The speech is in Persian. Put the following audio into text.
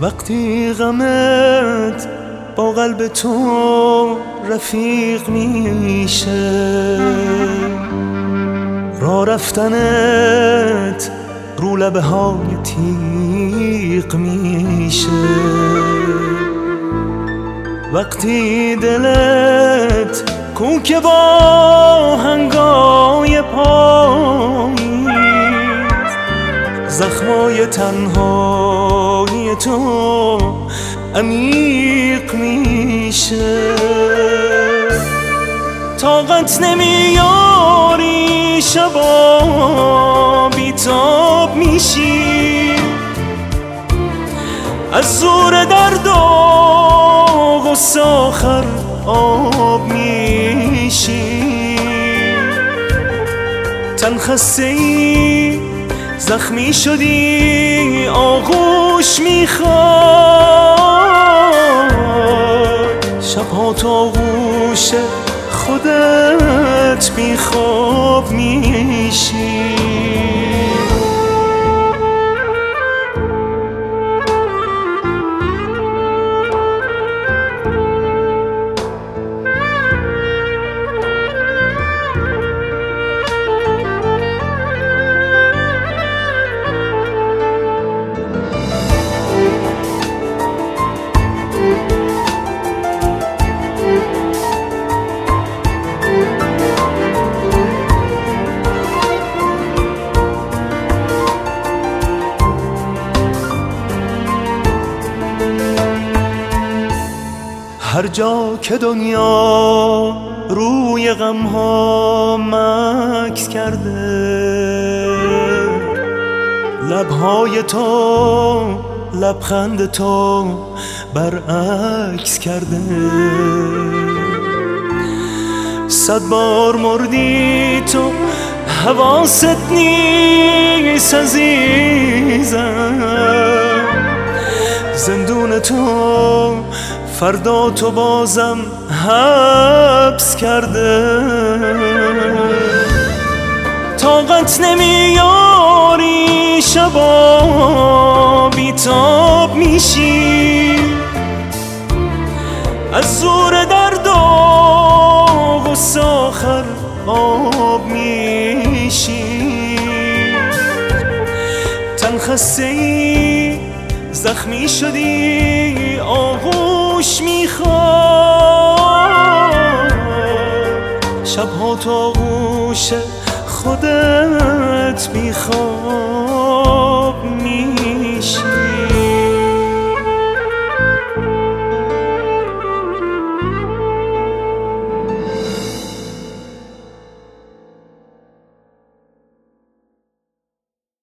وقتی غمت با قلب تو رفیق میشه، راه رفتنت رو لبه های تیغ میشه. وقتی دلت کوک با هنگای پایی، زخمای تنهایی تو عمیق میشه. طاقت نمیاری شبا بیتاب میشی، از زور درد و غصه آخر آب میشی. تن خسته ای زخمی شدی آغوش میخواد، شبها تو آغوش خودت بیخواب میشی. هر جا که دنیا روی غمها مکث کرده، لبهای تو لبخند تو برعکس کرده. 100 بار مردی تو حواست نیست عزیزم، زندون تو فردا تو بازم حبس کرده. طاقت نمیاری شبا بیتاب میشی، از زور درد و غصه آخر آب میشی. تن خسته ای زخمی شدی آغوش میخواد، شبها تو آغوش خودت میخواد.